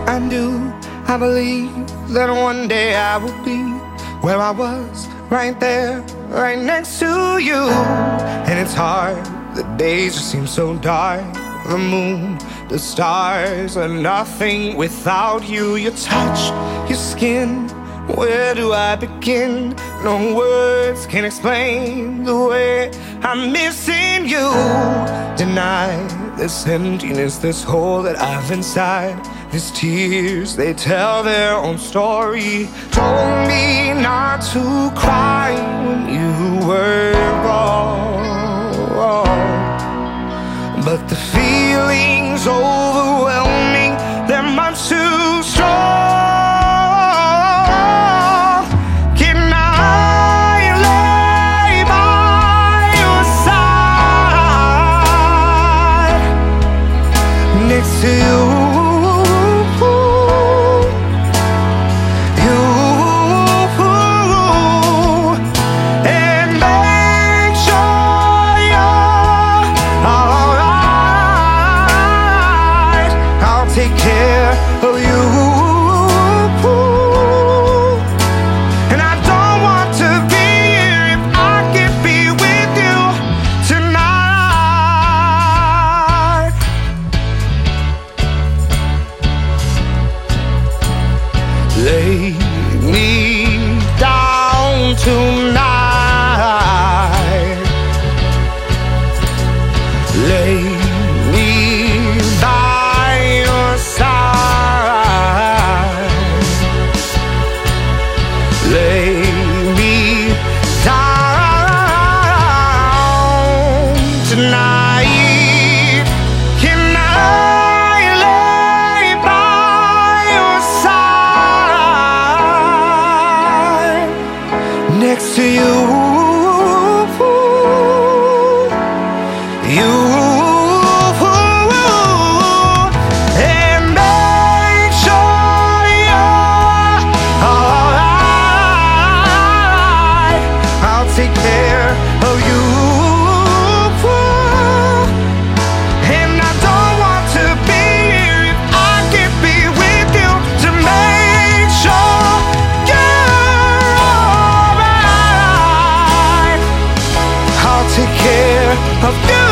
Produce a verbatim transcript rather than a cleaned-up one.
I do, I believe that one day I will be where I was, right there, right next to you. And it's hard, the days just seem so dark. The moon, the stars are nothing without you. Your touch, your skin, where do I begin? No words can explain the way I'm missing you. Deny this emptiness, this hole that I've inside. These tears, they tell their own story. Told me not to cry when you were gone, but the feeling's overwhelming, they're much too strong. Can I lay by your side, next to you? Take care of you, and I don't want to be here if I can't be with you tonight. Lay me down tonight. Lay me down. Lay me down tonight. Can I lay by your side, next to you? You. Take care of you, and I don't want to be here if I can't be with you to make sure you're alright. I'll take care of you.